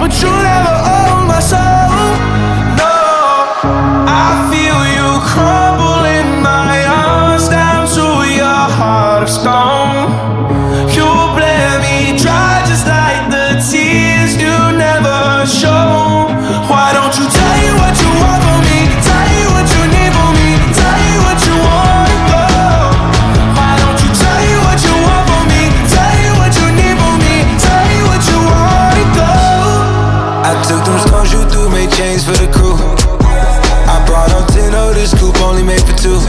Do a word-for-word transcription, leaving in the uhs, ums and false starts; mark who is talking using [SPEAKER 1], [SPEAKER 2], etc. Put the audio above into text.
[SPEAKER 1] but you never own my soul. No, I feel you crumble in my arms down to your heart of stone. You bled me dry just like the tears you never show. Why don't you tell you what you want from me? Tell you what you need from me. Tell you what you want, go. Why don't you tell you what you want from me? Tell you what you need from me. Tell you what you want, go. I took them stones you threw, made chains for the crew. I brought up ten of this coupe, only made for two.